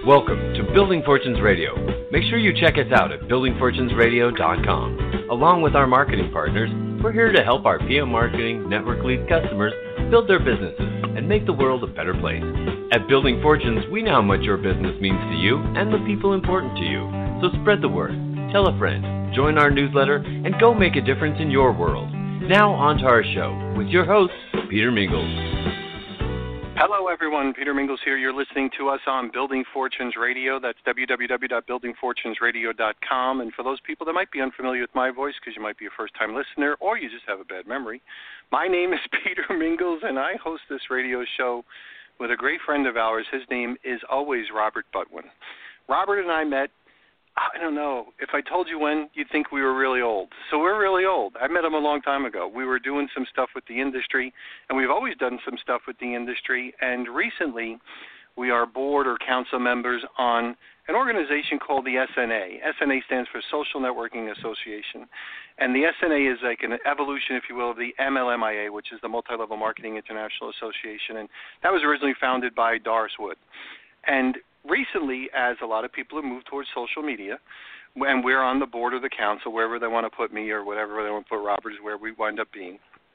Welcome to Building Fortunes Radio. Make sure you check us out at buildingfortunesradio.com. Along with our marketing partners, we're here to help our PM Marketing Network Lead customers build their businesses and make the world a better place. At Building Fortunes, we know how much your business means to you and the people important to you. So spread the word, tell a friend, join our newsletter, and go make a difference in your world. Now on to our show with your host, Peter Mingles. Hello, everyone. Peter Mingles here. You're listening to us on Building Fortunes Radio. That's www.buildingfortunesradio.com. And for those people that might be unfamiliar with my voice because you might be a first-time listener or you just have a bad memory, my name is Peter Mingles, and I host this radio show with a great friend of ours. His name is always Robert Butwin. Robert and I met, I don't know, if I told you when, you'd think we were really old. So we're really old. I met him a long time ago. We were doing some stuff with the industry, and we've always done some stuff with the industry. And recently, we are board or council members on an organization called the SNA. SNA stands for Social Networking Association. And the SNA is like an evolution, if you will, of the MLMIA, which is the Multi-Level Marketing International Association. And that was originally founded by Doris Wood. And recently, as a lot of people have moved towards social media, and we're on the board of the council, wherever they want to put me or whatever they want to put Robert is where we wind up being,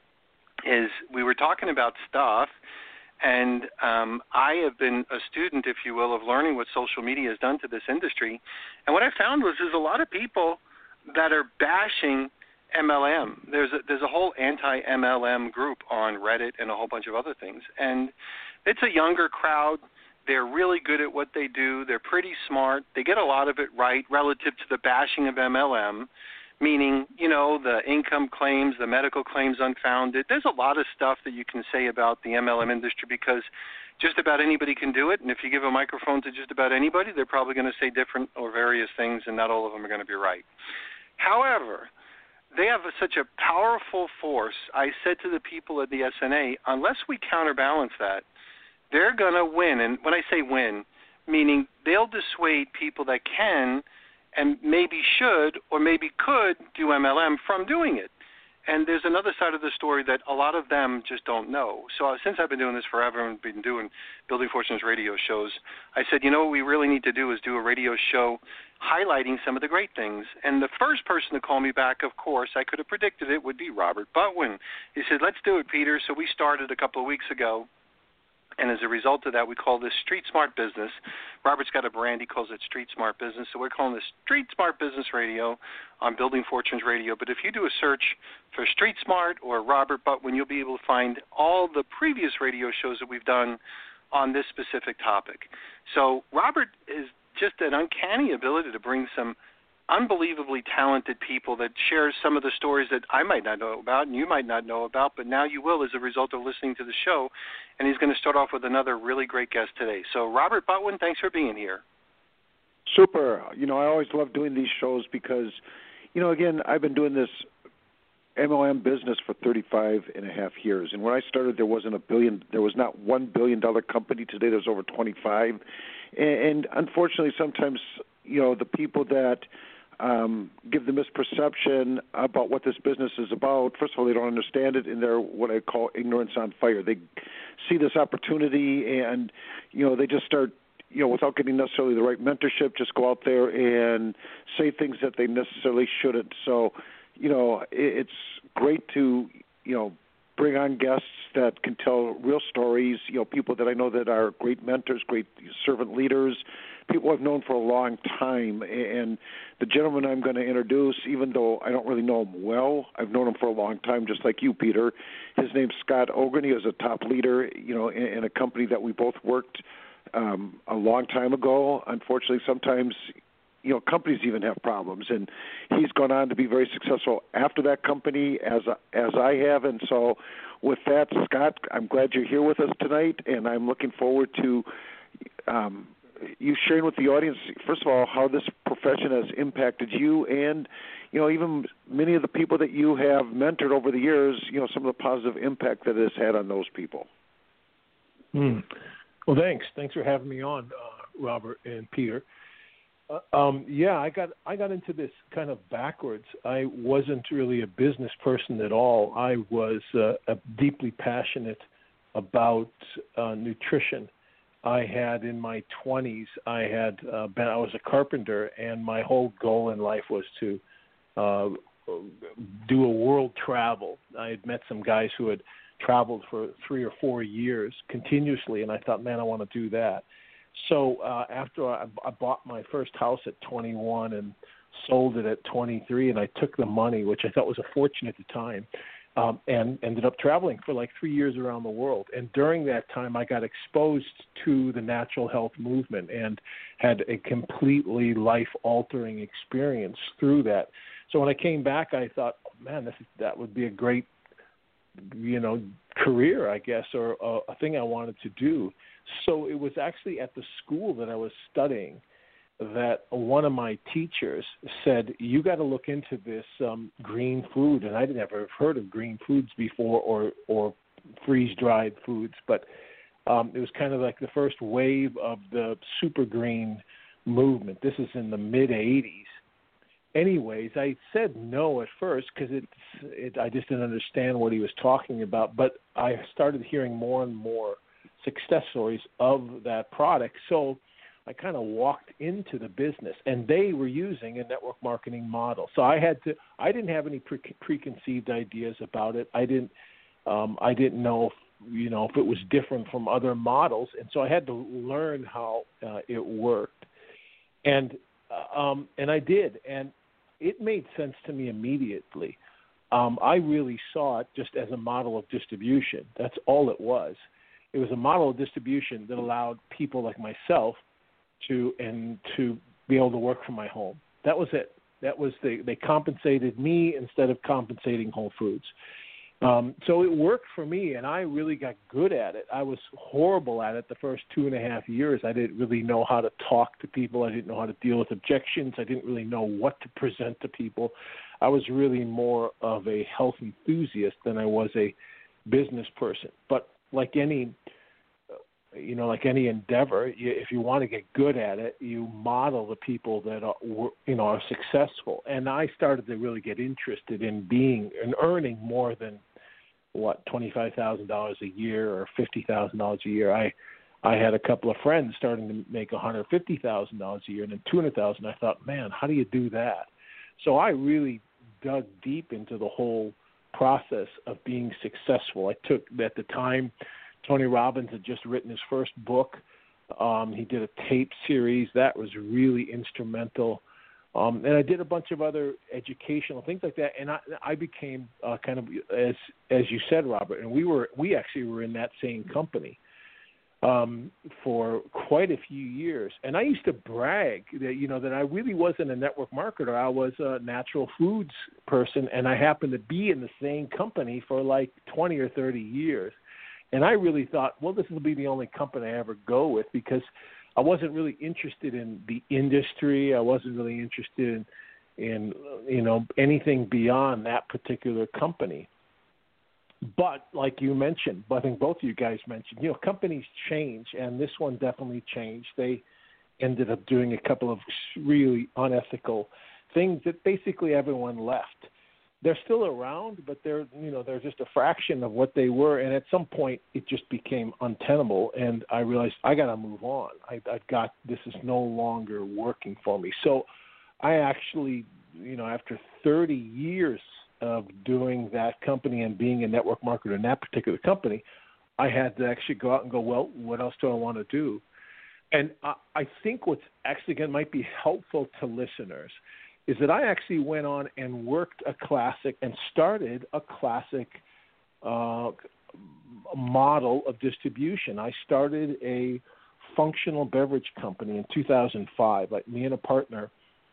is we were talking about stuff, and I have been a student, if you will, of learning what social media has done to this industry. And what I found was there's a lot of people that are bashing MLM. There's a whole anti-MLM group on Reddit and a whole bunch of other things. And it's a younger crowd. They're really good at what they do. They're pretty smart. They get a lot of it right relative to the bashing of MLM, meaning, you know, the income claims, the medical claims unfounded. There's a lot of stuff that you can say about the MLM industry because just about anybody can do it. And if you give a microphone to just about anybody, they're probably going to say different or various things, and not all of them are going to be right. However, they have such a powerful force. I said to the people at the SNA, unless we counterbalance that, they're going to win. And when I say win, meaning they'll dissuade people that can and maybe should or maybe could do MLM from doing it. And there's another side of the story that a lot of them just don't know. So since I've been doing this forever and been doing Building Fortunes radio shows, I said, you know what we really need to do is do a radio show highlighting some of the great things. And the first person to call me back, of course, I could have predicted it, would be Robert Butwin. He said, let's do it, Peter. So we started a couple of weeks ago. And as a result of that, we call this Street Smart Business. Robert's got a brand. He calls it Street Smart Business. So we're calling this Street Smart Business Radio on Building Fortunes Radio. But if you do a search for Street Smart or Robert Butwin, you'll be able to find all the previous radio shows that we've done on this specific topic. So Robert is just an uncanny ability to bring some unbelievably talented people that share some of the stories that I might not know about and you might not know about, but now you will as a result of listening to the show. And he's going to start off with another really great guest today. So Robert Butwin, thanks for being here. Super. You know, I always love doing these shows because, you know, again, I've been doing this MLM business for 35 and a half years. And when I started, there was not $1 billion company. Today there's over 25. And unfortunately, sometimes, you know, the people that give the misperception about what this business is about. First of all, they don't understand it, and they're what I call ignorance on fire. They see this opportunity, and, you know, they just start, you know, without getting necessarily the right mentorship, just go out there and say things that they necessarily shouldn't. So, you know, it's great to, you know, bring on guests that can tell real stories, you know, people that I know that are great mentors, great servant leaders, people I've known for a long time. And the gentleman I'm going to introduce, even though I don't really know him well, I've known him for a long time, just like you, Peter. His name's Scott Ogren. He was a top leader, you know, in a company that we both worked a long time ago. Unfortunately, sometimes, you know, companies even have problems, and he's gone on to be very successful after that company, as I have. And so with that, Scott, I'm glad you're here with us tonight, and I'm looking forward to you sharing with the audience, first of all, how this profession has impacted you and, you know, even many of the people that you have mentored over the years, you know, some of the positive impact that it has had on those people. Well, thanks. Thanks for having me on, Robert and Peter. Yeah, I got into this kind of backwards. I wasn't really a business person at all. I was deeply passionate about nutrition. I had in my 20s, I was a carpenter, and my whole goal in life was to do a world travel. I had met some guys who had traveled for 3 or 4 years continuously, and I thought, man, I want to do that. So after I bought my first house at 21 and sold it at 23, and I took the money, which I thought was a fortune at the time, and ended up traveling for like 3 years around the world. And during that time, I got exposed to the natural health movement and had a completely life-altering experience through that. So when I came back, I thought, man, that would be a great, career, I guess, or a thing I wanted to do. So it was actually at the school that I was studying that one of my teachers said, you got to look into this green food. And I'd never heard of green foods before or freeze-dried foods, but it was kind of like the first wave of the super green movement. This is in the mid-'80s. Anyways, I said no at first because I just didn't understand what he was talking about, but I started hearing more and more success stories of that product. So I kind of walked into the business, and they were using a network marketing model. So I didn't have any preconceived ideas about it. I didn't know if it was different from other models, and so I had to learn how it worked, and I did, and it made sense to me immediately. I really saw it just as a model of distribution. That's all it was. It was a model of distribution that allowed people like myself to be able to work from my home. That was it. That was they compensated me instead of compensating Whole Foods. So it worked for me, and I really got good at it. I was horrible at it the first 2.5 years. I didn't really know how to talk to people. I didn't know how to deal with objections. I didn't really know what to present to people. I was really more of a health enthusiast than I was a business person. But like any endeavor, if you want to get good at it, you model the people that are successful. And I started to really get interested in being and earning more than $25,000 a year or $50,000 a year. I had a couple of friends starting to make $150,000 a year and then $200,000. I thought, man, how do you do that? So I really dug deep into the whole process of being successful. I took at the time. Tony Robbins had just written his first book. He did a tape series. That was really instrumental. And I did a bunch of other educational things like that. And I became kind of, as you said, Robert, and we actually were in that same company for quite a few years. And I used to brag that I really wasn't a network marketer. I was a natural foods person, and I happened to be in the same company for like 20 or 30 years. And I really thought, well, this will be the only company I ever go with, because I wasn't really interested in the industry. I wasn't really interested in anything beyond that particular company. But like you mentioned, I think both of you guys mentioned, companies change, and this one definitely changed. They ended up doing a couple of really unethical things that basically everyone left. They're still around, but they're just a fraction of what they were. And at some point, it just became untenable, and I realized I got to move on. This is no longer working for me. So I actually, after 30 years of doing that company and being a network marketer in that particular company, I had to actually go out and go, well, what else do I want to do? And I think what's actually might be helpful to listeners is that I actually went on and worked started a classic model of distribution. I started a functional beverage company in 2005. Like me and a partner,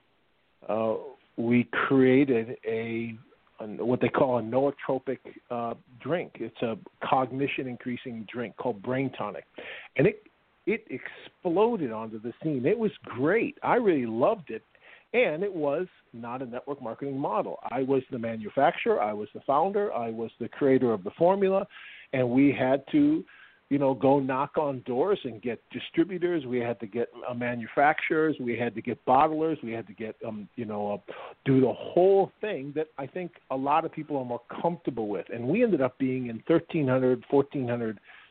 we created what they call a nootropic drink. It's a cognition-increasing drink called Brain Tonic. And it exploded onto the scene. It was great. I really loved it. And it was not a network marketing model. I was the manufacturer. I was the founder. I was the creator of the formula. And we had to, go knock on doors and get distributors. We had to get manufacturers. We had to get bottlers. We had to get, do the whole thing that I think a lot of people are more comfortable with. And we ended up being in 1,300, 1,400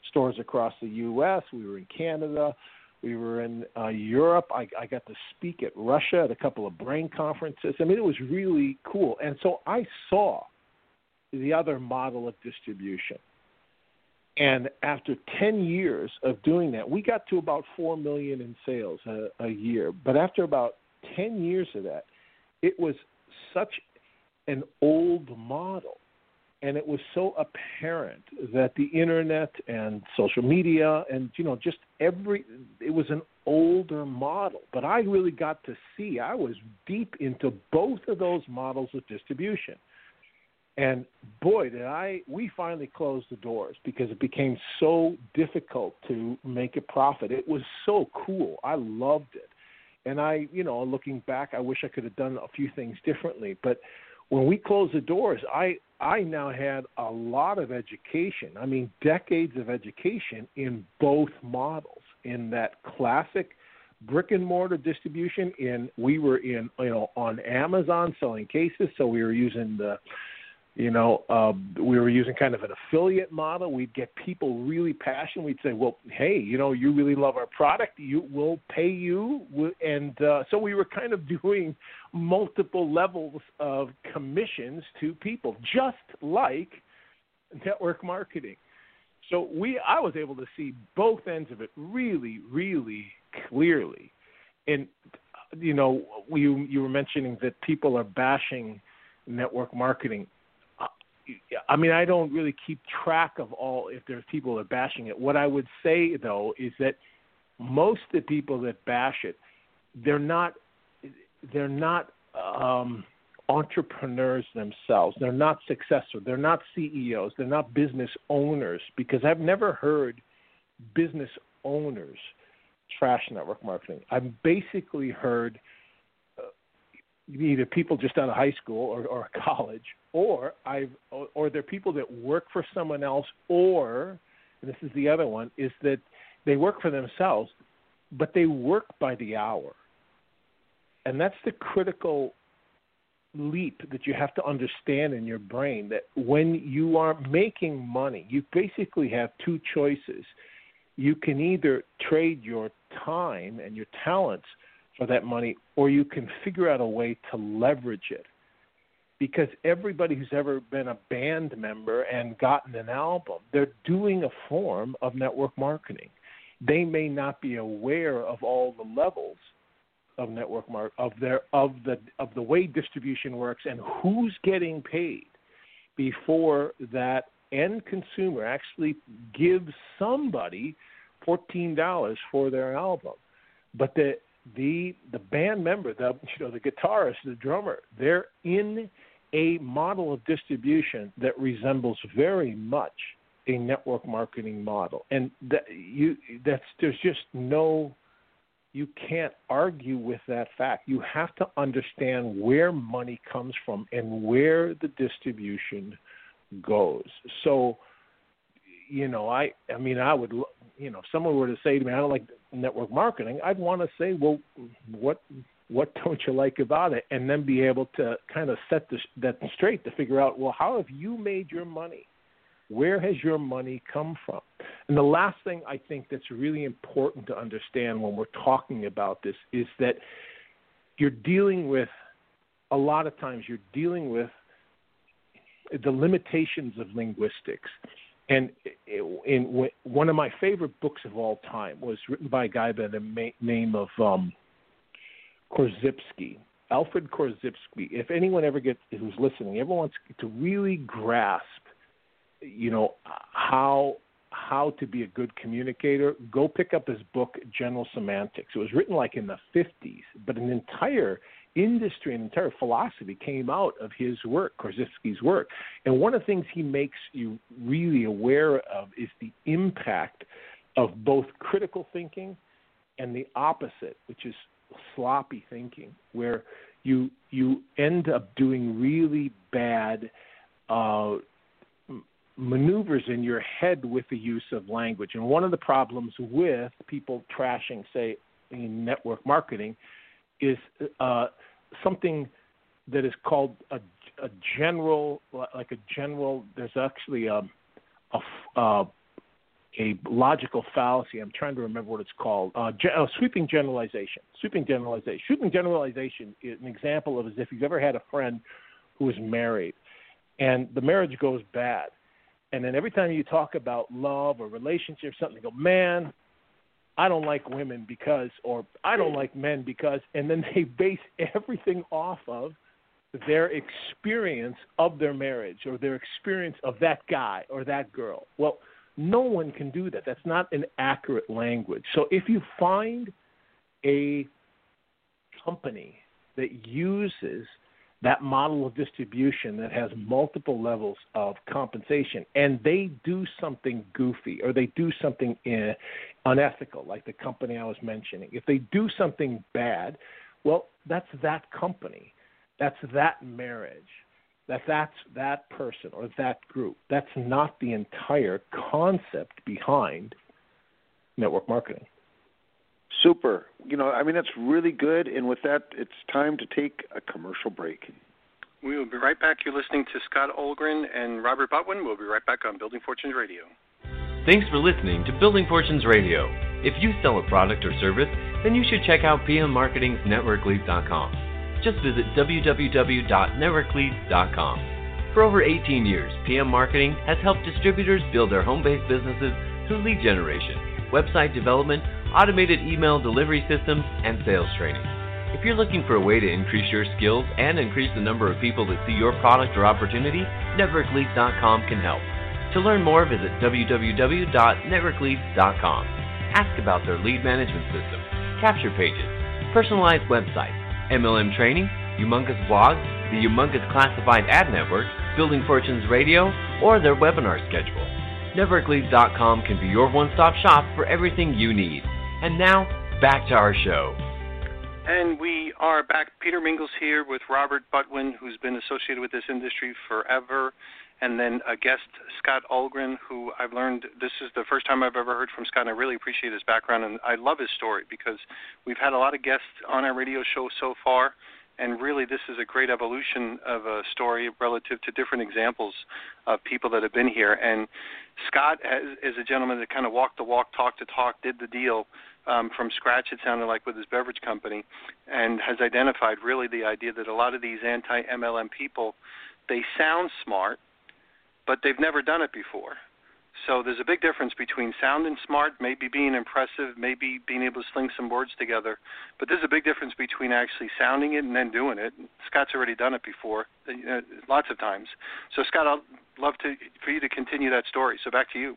stores across the U.S. We were in Canada. We were in Europe. I got to speak at Russia at a couple of brain conferences. I mean, it was really cool. And so I saw the other model of distribution. And after 10 years of doing that, we got to about $4 million in sales a year. But after about 10 years of that, it was such an old model. And it was so apparent that the internet and social media and, just it was an older model. But I really got to see, I was deep into both of those models of distribution. And boy, we finally closed the doors because it became so difficult to make a profit. It was so cool. I loved it. And looking back, I wish I could have done a few things differently. But when we closed the doors, I now had a lot of education. I mean, decades of education in both models. In that classic brick and mortar distribution, we were on Amazon selling cases, so we were using we were using kind of an affiliate model. We'd get people really passionate. We'd say, well, hey, you really love our product. We'll pay you. And so we were kind of doing multiple levels of commissions to people, just like network marketing. So I was able to see both ends of it really, really clearly. And, you were mentioning that people are bashing network marketing. I mean, I don't really keep track of if there's people that are bashing it. What I would say, though, is that most of the people that bash it, they're not entrepreneurs themselves. They're not successful. They're not CEOs. They're not business owners, because I've never heard business owners trash network marketing. I've basically heard either people just out of high school or college, or they're people that work for someone else, and this is the other one, is that they work for themselves, but they work by the hour. And that's the critical leap that you have to understand in your brain, that when you are making money, you basically have two choices. You can either trade your time and your talents for that money, or you can figure out a way to leverage it. Because everybody who's ever been a band member and gotten an album, they're doing a form of network marketing. They may not be aware of all the levels of network of the way distribution works and who's getting paid before that end consumer actually gives somebody $14 for their album. But the band member, the guitarist, the drummer, they're in a model of distribution that resembles very much a network marketing model, and you can't argue with that fact. You have to understand where money comes from and where the distribution goes. So, I would, if someone were to say to me, I don't like network marketing, I'd want to say, well, what don't you like about it? And then be able to kind of set that straight to figure out, well, how have you made your money? Where has your money come from? And the last thing I think that's really important to understand when we're talking about this is that a lot of times you're dealing with the limitations of linguistics. And one of my favorite books of all time was written by a guy by the name of Korzybski, Alfred Korzybski. If anyone who's listening, ever wants to really grasp, how to be a good communicator, go pick up his book, General Semantics. It was written like in the 50s, but an entire industry, an entire philosophy came out of his work, Korzybski's work. And one of the things he makes you really aware of is the impact of both critical thinking and the opposite, which is sloppy thinking, where you end up doing really bad maneuvers in your head with the use of language. And one of the problems with people trashing, say, in network marketing is something that is called a general, there's actually logical fallacy. I'm trying to remember what it's called. Sweeping generalization. Sweeping generalization is an example of as if you've ever had a friend who is married, and the marriage goes bad. And then every time you talk about love or relationship, something, you go, man, I don't like women because, or I don't like men because, and then they base everything off of their experience of their marriage or their experience of that guy or that girl. Well, no one can do that. That's not an accurate language. So if you find a company that uses that model of distribution that has multiple levels of compensation, and they do something goofy or they do something unethical, like the company I was mentioning, if they do something bad, well, that's that company. That's that marriage. That's that person or that group. That's not the entire concept behind network marketing. Super. That's really good. And with that, it's time to take a commercial break. We will be right back. You're listening to Scott Olgren and Robert Butwin. We'll be right back on Building Fortunes Radio. Thanks for listening to Building Fortunes Radio. If you sell a product or service, then you should check out PM Marketing's NetworkLeads.com. Just visit www.networkleads.com. For over 18 years, PM Marketing has helped distributors build their home-based businesses through lead generation, website development, automated email delivery systems, and sales training. If you're looking for a way to increase your skills and increase the number of people that see your product or opportunity, NetworkLeads.com can help. To learn more, visit www.networkleads.com. Ask about their lead management system, capture pages, personalized websites, MLM training, humongous blogs, the humongous classified ad network, Building Fortunes Radio, or their webinar schedule. NetworkLeads.com can be your one-stop shop for everything you need. And now, back to our show. And we are back. Peter Mingles here with Robert Butwin, who's been associated with this industry forever, and then a guest, Scott Olgren, who I've learned this is the first time I've ever heard from Scott, and I really appreciate his background, and I love his story because we've had a lot of guests on our radio show so far, and really this is a great evolution of a story relative to different examples of people that have been here. And Scott is a gentleman that kind of walked the walk, talked the talk, did the deal from scratch, it sounded like, with his beverage company, and has identified really the idea that a lot of these anti-MLM people, they sound smart, but they've never done it before. So there's a big difference between sounding smart, maybe being impressive, maybe being able to sling some words together, but there's a big difference between actually sounding it and then doing it. Scott's already done it before, lots of times. So, Scott, I'd love for you to continue that story. So back to you.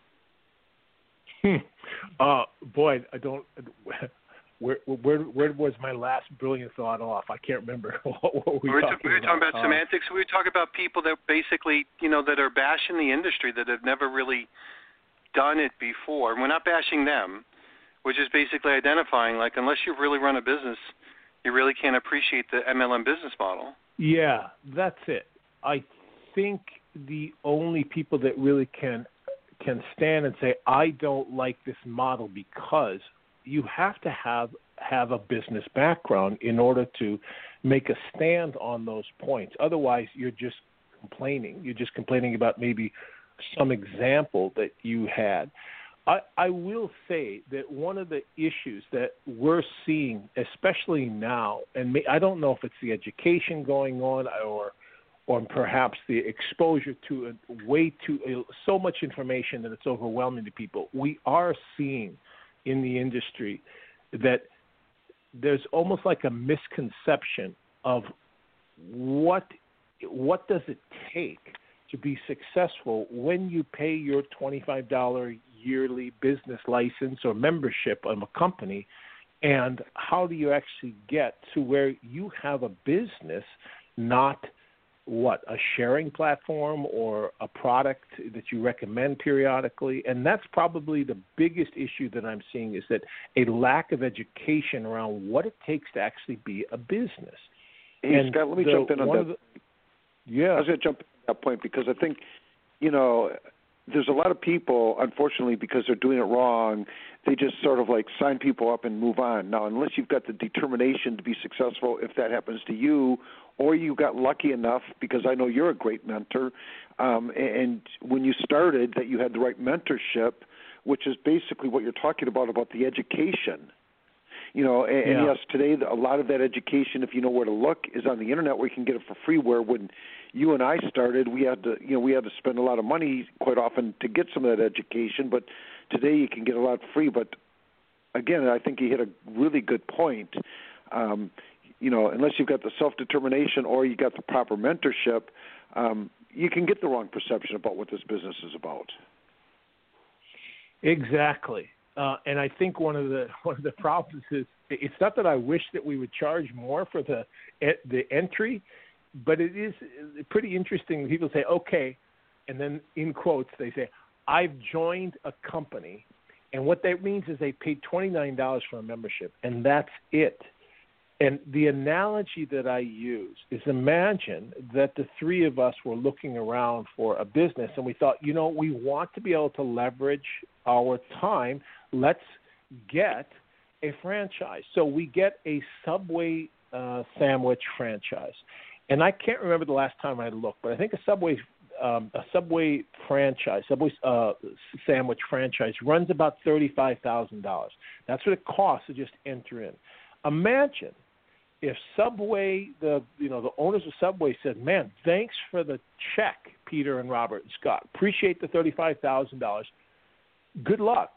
Boy, I don't. Where was my last brilliant thought off? I can't remember. What we were talking about semantics. We were talking about people that basically, that are bashing the industry, that have never really done it before. And we're not bashing them. We're just basically identifying, like, unless you've really run a business, you really can't appreciate the MLM business model. Yeah, that's it. I think the only people that really can stand and say, I don't like this model, because you have to have a business background in order to make a stand on those points. Otherwise, you're just complaining. You're just complaining about maybe some example that you had. I will say that one of the issues that we're seeing, especially now, and I don't know if it's the education going on or perhaps the exposure to so much information that it's overwhelming to people, we are seeing in the industry that there's almost like a misconception of what does it take to be successful when you pay your $25 yearly business license or membership of a company, and how do you actually get to where you have a business, not a sharing platform or a product that you recommend periodically. And that's probably the biggest issue that I'm seeing, is that a lack of education around what it takes to actually be a business. Hey, Scott, let me jump in on that. Yeah. I was going to jump in on that point because I think, there's a lot of people, unfortunately, because they're doing it wrong, they just sort of like sign people up and move on. Now, unless you've got the determination to be successful, if that happens to you, or you got lucky enough, because I know you're a great mentor, and when you started that you had the right mentorship, and you had the right which is basically what you're talking about the education. And yes, today a lot of that education, if you know where to look, is on the internet where you can get it for free. Where when you and I started, we had to spend a lot of money quite often to get some of that education. But today you can get a lot free. But again, I think you hit a really good point. Unless you've got the self-determination or you got the proper mentorship, you can get the wrong perception about what this business is about. Exactly. And I think one of the problems is it's not that I wish that we would charge more for the entry, but it is pretty interesting. People say, okay, and then in quotes they say, I've joined a company, and what that means is they paid $29 for a membership, and that's it. And the analogy that I use is imagine that the three of us were looking around for a business and we thought, we want to be able to leverage our time. Let's get a franchise. So we get a Subway sandwich franchise. And I can't remember the last time I looked, but I think a Subway franchise, sandwich franchise runs about $35,000. That's what it costs to just enter in. Imagine if Subway, the owners of Subway said, man, thanks for the check, Peter and Robert and Scott. Appreciate the $35,000. Good luck.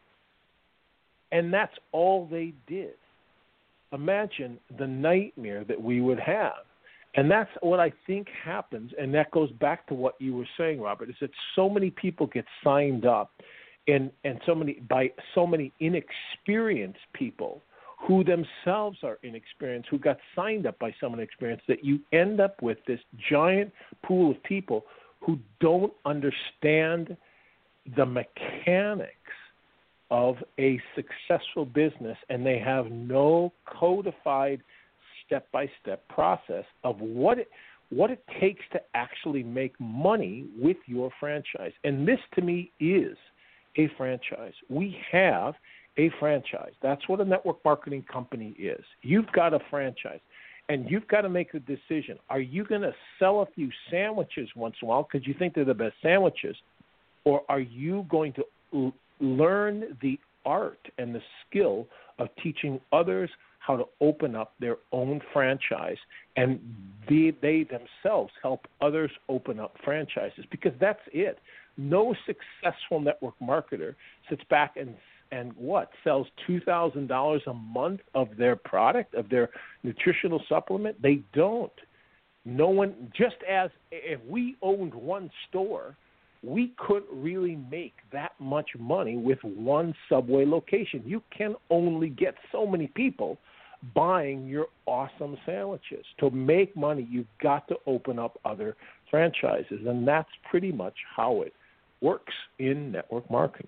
And that's all they did. Imagine the nightmare that we would have. And that's what I think happens, and that goes back to what you were saying, Robert, is that so many people get signed up and so many inexperienced people who themselves are inexperienced, who got signed up by someone experienced, that you end up with this giant pool of people who don't understand the mechanics of a successful business, and they have no codified step-by-step process of what it takes to actually make money with your franchise. And this, to me, is a franchise. We have a franchise. That's what a network marketing company is. You've got a franchise, and you've got to make a decision. Are you going to sell a few sandwiches once in a while because you think they're the best sandwiches, or are you going to learn the art and the skill of teaching others how to open up their own franchise, and they themselves help others open up franchises? Because that's it. No successful network marketer sits back and sells $2,000 a month of their product, of their nutritional supplement. They don't. No one, just as if we owned one store, we couldn't really make that much money with one Subway location. You can only get so many people buying your awesome sandwiches. To make money, you've got to open up other franchises, and that's pretty much how it works in network marketing.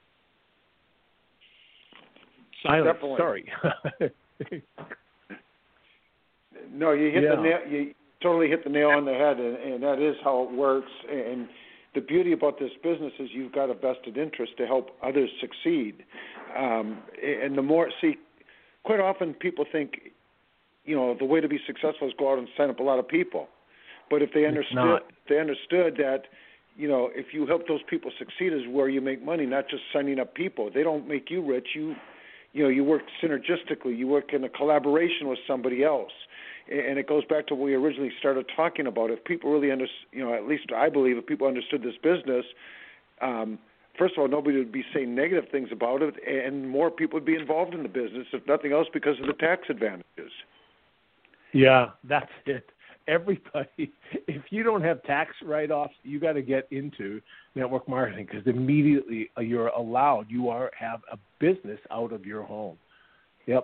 Silence. Definitely. Sorry. No, you hit the nail. You totally hit the nail on the head, and that is how it works. And the beauty about this business is you've got a vested interest to help others succeed. And the more, quite often people think, the way to be successful is go out and sign up a lot of people. But if they understood that, if you help those people succeed is where you make money, not just signing up people. They don't make you rich. You work synergistically. You work in a collaboration with somebody else. And it goes back to what we originally started talking about. If people really at least I believe if people understood this business, first of all, nobody would be saying negative things about it, and more people would be involved in the business, if nothing else, because of the tax advantages. Yeah, that's it. Everybody, if you don't have tax write-offs, you got to get into network marketing, because immediately you have a business out of your home. Yep.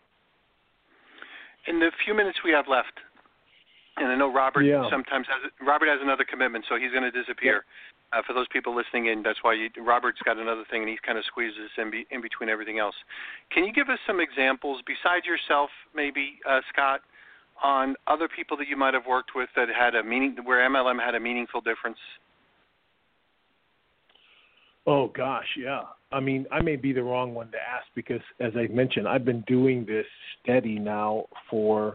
In the few minutes we have left, and I know Robert Robert has another commitment, so he's going to disappear. Yeah. For those people listening in, that's why Robert's got another thing, and he kind of squeezes in between everything else. Can you give us some examples, besides yourself, maybe, Scott, on other people that you might have worked with that had where MLM had a meaningful difference? Oh, gosh, yeah. I mean, I may be the wrong one to ask because, as I mentioned, I've been doing this steady now for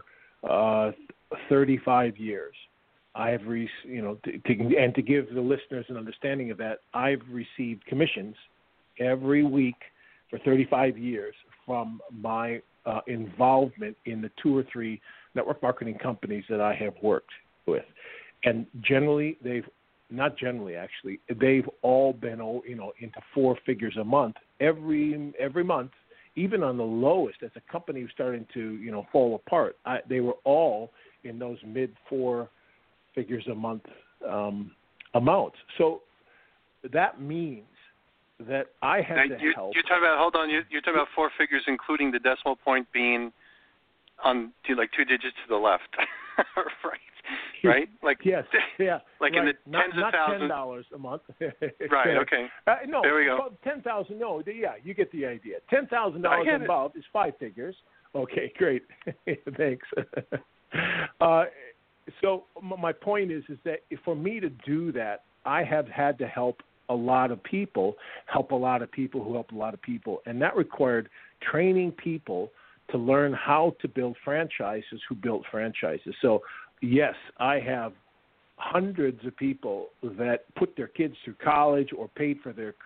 35 years. I have, to give the listeners an understanding of that, I've received commissions every week for 35 years from my involvement in the 2 or 3 network marketing companies that I have worked with. And generally, they've all been, into 4 figures a month every month. Even on the lowest, as a company was starting to, fall apart, they were all in those mid 4 figures a month amounts. So that means that I had to help. You're talking about, hold on, you're talking about 4 figures, including the decimal point being on like 2 digits to the left, right? Right? Like yes, yeah. Like right. in the tens of thousands. Not $10 a month. Right. Okay. No. There we go. 10,000. No. Yeah, you get the idea. $10,000 above is 5 figures. Okay, great. Thanks. So my point is that for me to do that, I have had to help a lot of people who help a lot of people, and that required training people to learn how to build franchises who built franchises. So yes, I have hundreds of people that put their kids through college or paid for their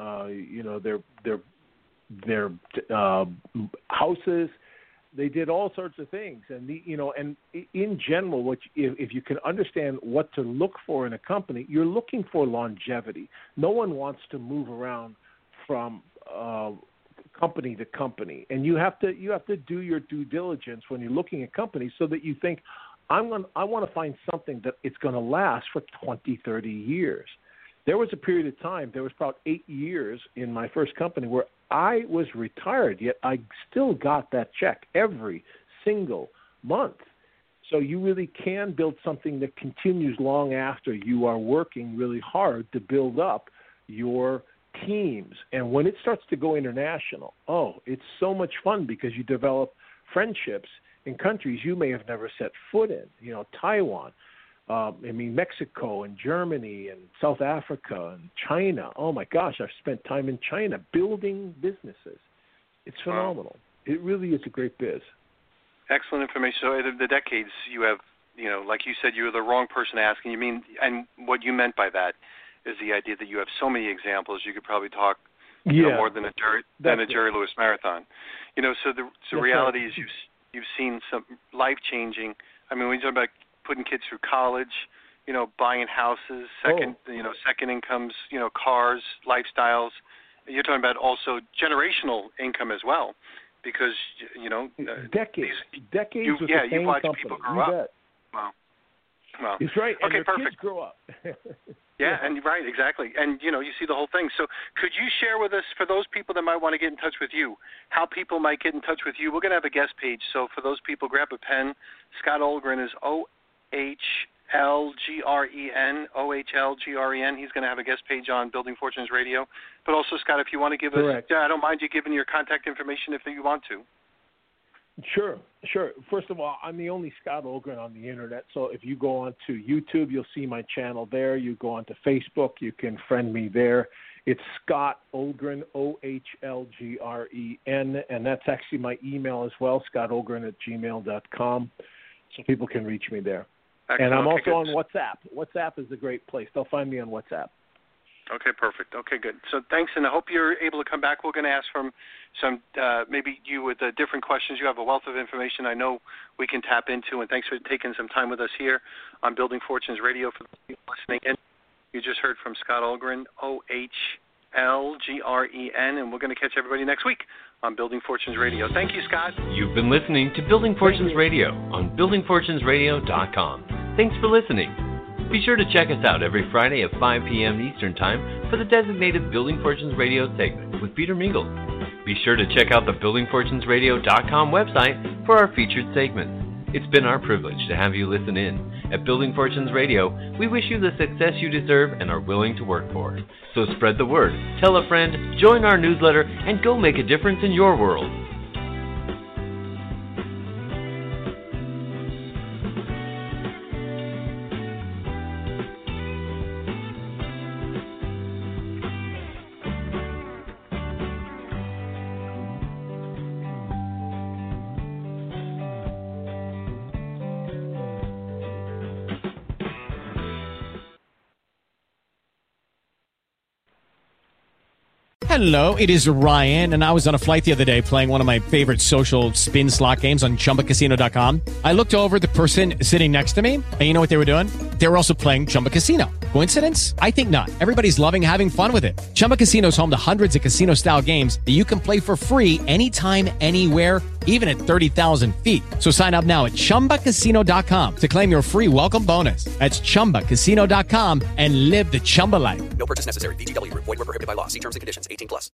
houses. They did all sorts of things, and and in general, if you can understand what to look for in a company, you're looking for longevity. No one wants to move around from company to company, and you have to do your due diligence when you're looking at companies, so that you think, I want to find something that it's going to last for 20, 30 years. There was a period of time, there was about 8 years in my first company where I was retired, yet I still got that check every single month. So you really can build something that continues long after you are working really hard to build up your teams. And when it starts to go international, it's so much fun, because you develop friendships in countries you may have never set foot in, Taiwan, Mexico and Germany and South Africa and China. Oh, my gosh, I've spent time in China building businesses. It's phenomenal. Wow. It really is a great biz. Excellent information. So the decades you have, like you said, you're the wrong person asking. And what you meant by that is the idea that you have so many examples, you could probably talk more than a Jerry Lewis marathon. So the reality is you've seen some life-changing. When you talk about putting kids through college, buying houses, second incomes, cars, lifestyles. You're talking about also generational income as well, because decades with the same watch company. People grow up. Wow. It's right. And okay, perfect. Kids grow up. Yeah, and right, exactly. And, you see the whole thing. So could you share with us, for those people that might want to get in touch with you, how people might get in touch with you? We're going to have a guest page. So for those people, grab a pen. Scott Olgren is OHLGREN. He's going to have a guest page on Building Fortunes Radio. But also, Scott, if you want to give us, I don't mind you giving your contact information if you want to. Sure. First of all, I'm the only Scott Olgren on the internet. So if you go on to YouTube, you'll see my channel there. You go on to Facebook, you can friend me there. It's Scott Olgren, OHLGREN, and that's actually my email as well, scottolgren@gmail.com, so people can reach me there. Excellent. And I'm also on WhatsApp. WhatsApp is a great place. They'll find me on WhatsApp. Okay, perfect. Okay, good. So thanks, and I hope you're able to come back. We're going to ask from some, maybe you with different questions. You have a wealth of information I know we can tap into, and thanks for taking some time with us here on Building Fortunes Radio. For the people listening in, you just heard from Scott Olgren, OHLGREN, and we're going to catch everybody next week on Building Fortunes Radio. Thank you, Scott. You've been listening to Building Fortunes Radio on BuildingFortunesRadio.com. Thanks for listening. Be sure to check us out every Friday at 5 p.m. Eastern Time for the designated Building Fortunes Radio segment with Peter Mingles. Be sure to check out the BuildingFortunesRadio.com website for our featured segments. It's been our privilege to have you listen in. At Building Fortunes Radio, we wish you the success you deserve and are willing to work for. So spread the word, tell a friend, join our newsletter, and go make a difference in your world. Hello, it is Ryan, and I was on a flight the other day playing one of my favorite social spin slot games on ChumbaCasino.com. I looked over at the person sitting next to me, and you know what they were doing? They were also playing Chumba Casino. Coincidence? I think not. Everybody's loving having fun with it. Chumba Casino is home to hundreds of casino-style games that you can play for free anytime, anywhere, even at 30,000 feet. So sign up now at ChumbaCasino.com to claim your free welcome bonus. That's ChumbaCasino.com and live the Chumba life. No purchase necessary. VGW. Void where prohibited by law. See terms and conditions. 18+.